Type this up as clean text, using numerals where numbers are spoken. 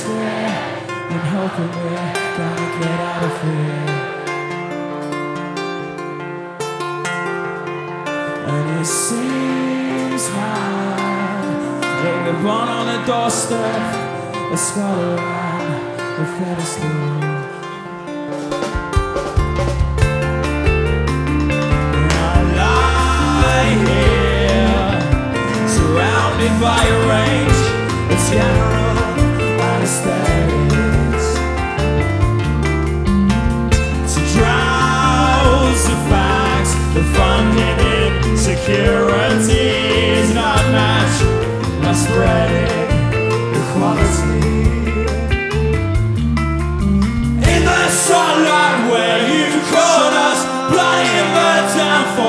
desperate and hoping we're gonna get out of here. And it seems hard that we're born on a doorstep, a skull around the pedestal. Surrounded by a range of general anesthetics to drowse the facts, the funding insecurity is not matched by spreading equality.